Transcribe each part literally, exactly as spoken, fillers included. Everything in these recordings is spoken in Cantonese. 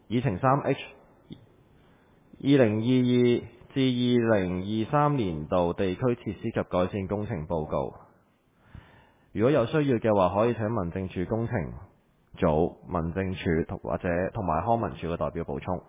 議程三 H 二零二二至二零二三年度地區設施及改善工程報告。如果有需要嘅話，可以請民政處工程組、民政處同或者同埋康文署嘅代表補充。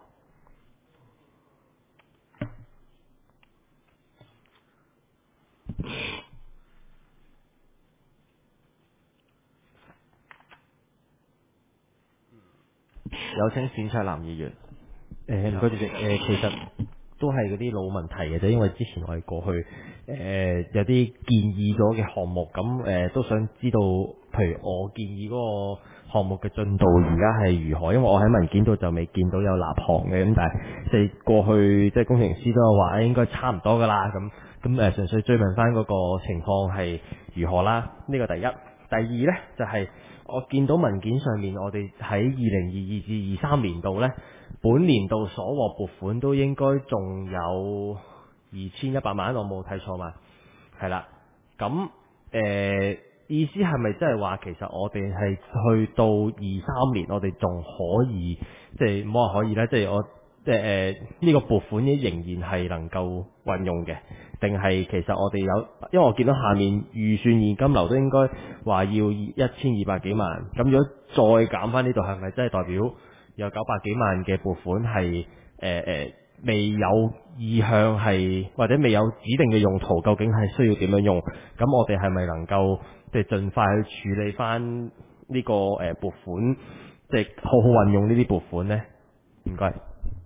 有請冼卓南議員。 誒唔該主席，誒、其實都係嗰啲老問題嘅啫，因為之前我哋過去誒、有啲建議咗嘅項目，咁誒、都想知道，譬如我建議嗰個項目嘅進度而家係如何？因為我喺文件度就未見到有立項嘅，咁但係即係過去即係工程師都有話應該差唔多噶啦，咁咁誒純粹追問翻嗰個情況係如何啦？呢、個第一。第二呢，就係、我見到文件上面，我哋喺二零二二至二三年度呢，本年度所獲撥款都應該仲有二千一百萬，我冇睇錯嘛？係啦，咁誒、呃意思係咪即係話其實我哋係去到二三年，我哋仲可以即係唔好話可以啦，即係我即係誒呢個撥款仍然係能夠運用嘅，定係其實我哋有，因為我見到下面預算現金流都應該話要一千二百幾萬，咁如果再減翻呢度，係咪真係代表有九百幾萬嘅撥款係誒誒未有意向係或者未有指定嘅用途，究竟係需要點樣用？咁我哋係咪能夠即係盡快去處理翻呢個誒撥款，即係好好運用呢啲撥款呢？唔該。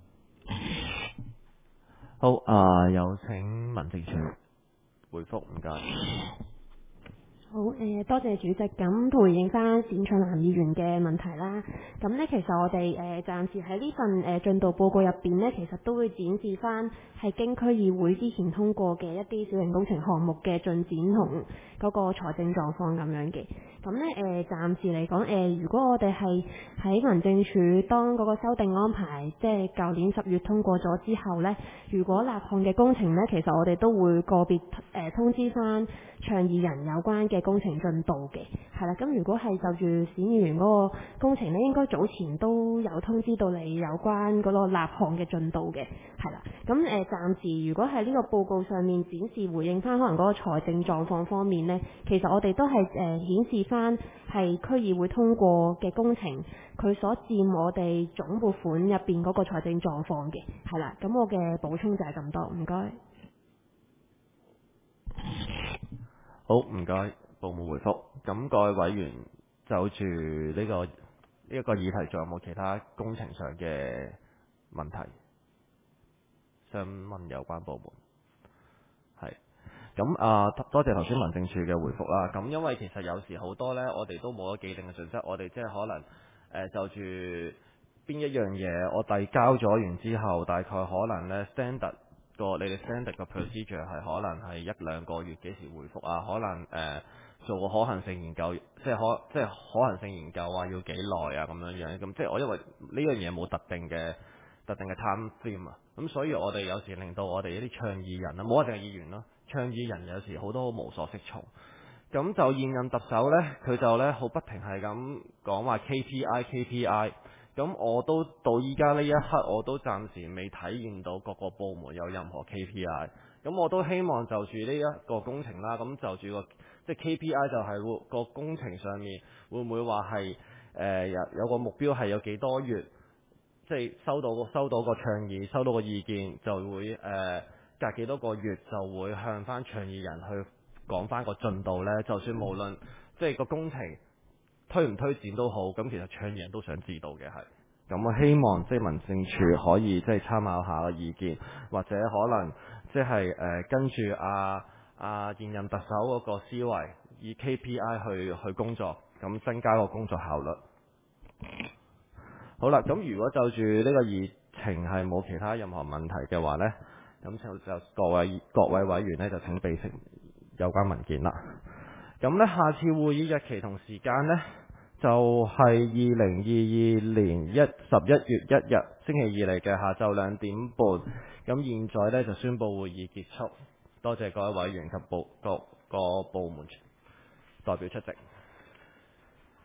好，啊、有請民政處回覆，唔該。 好，誒、多謝主席。咁回應翻冼卓南議員嘅問題啦。咁呢，其實我哋誒、呃、暫時喺呢份誒、呃、進度報告入邊呢，其實都會展示翻係經區議會之前通過嘅一啲小型工程項目嘅進展同嗰個財政狀況咁樣嘅。咁呢，誒、呃、暫時嚟講，誒、呃、如果我哋係喺民政處當嗰個修訂安排，即係舊年十月通過咗之後呢，如果立項嘅工程呢，其實我哋都會個別誒、呃、通知翻倡議人有關嘅工程進度嘅，係啦。咁如果係就住冼議員嗰個工程呢，應該早前都有通知到你有關嗰個立項嘅進度嘅，係啦。咁誒、呃、暫時如果喺呢個報告上面展示回應翻可能嗰個財政狀況方面呢，其實我哋都係誒、呃、顯示翻係區議會通過嘅工程，佢所佔我哋總撥款入邊嗰個財政狀況嘅，係啦。咁我嘅補充就係咁多，唔該。 好，唔該，部門回覆。咁各位委員就住呢、個呢一、個議題，仲有冇其他工程上嘅問題想問有關部門？係。咁啊，多謝頭先民政處嘅回覆啦。咁因為其實有時好多呢，我哋都冇咗既定嘅準則，我哋即係可能誒、呃、就住邊一樣嘢，我遞交咗完之後，大概可能呢 standard 個你哋 standard 個 procedure 係可能係一兩個月幾時回覆啊？可能誒、呃、做個可行性研究，即係可即係可行性研究啊，要幾耐啊咁樣樣。咁即係我因為呢樣嘢冇特定嘅特定嘅 time frame 啊，咁所以我哋有時令到我哋一啲倡議人啊，冇一定係議員咯，倡議人有時好多無所適從。咁就現任特首呢，佢就呢好不停係咁講話 K P I K P I。咁我都到依家呢一刻，我都暫時未體驗到各個部門有任何 K P I。咁我都希望就住呢一個工程啦，咁就住個即係 K P I 就係會個工程上面會唔會話係誒有有個目標係有幾多月？即係收到收到個倡議，收到個意見，就會誒、呃、隔幾多個月就會向翻倡議人去講翻個進度呢。就算無論即係個工程推唔推展都好，咁其實倡議人都想知道嘅係。咁我希望即係民政處可以即係參考下個意見，或者可能即係誒、呃、跟住阿阿現任特首嗰個思維，以 K P I 去去工作，咁增加個工作效率。好啦，咁如果就住呢個議程係冇其他任何問題嘅話呢，咁就就各位各位委員呢，就請備悉有關文件啦。咁呢，下次會議日期同時間呢，就係二零二二年一十一月一日星期二嚟嘅下晝兩點半。咁現在呢，就宣布會議結束，多謝各位委員及部各個部門代表出席。